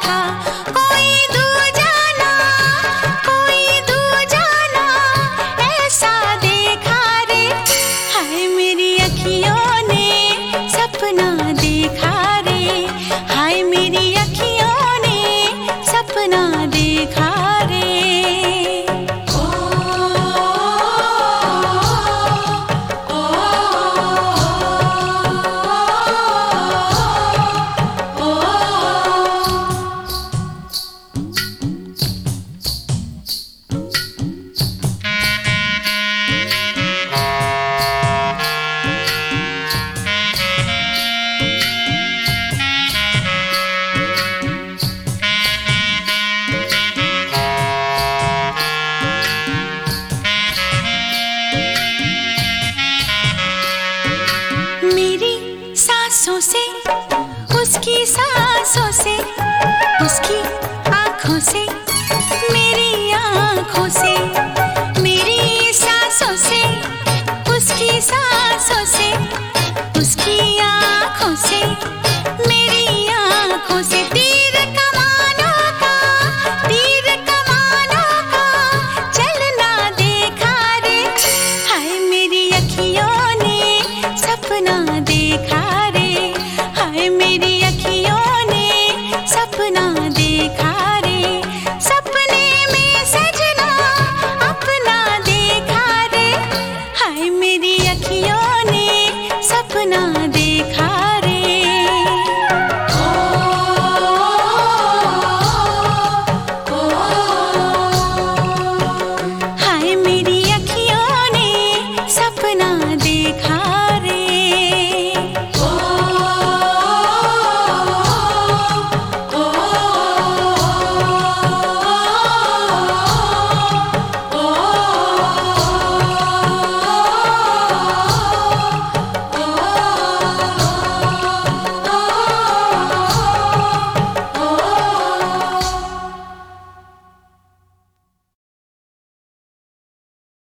था। कोई दूजा ना, कोई दूजा ना ऐसा देखा रे। हाय मेरी अखियों ने सपना देखा रे। हाय मेरी अखियों ने सपना देखा रे। सांसों से, उसकी सांसों से, उसकी आँखों से, मेरी आँखों से, मेरी सांसों से, उसकी सांसों से, उसकी आँखों से, मेरी आँखों से। तीर कमानों का, तीर कमानों का चलना देखा रे। हाय मेरी अखियों ने सपना देखा रे। हाय मेरी अखियों ने सपना देखा रे। सपने में सजना अपना देखा रे। हाय मेरी अखियों ने सपना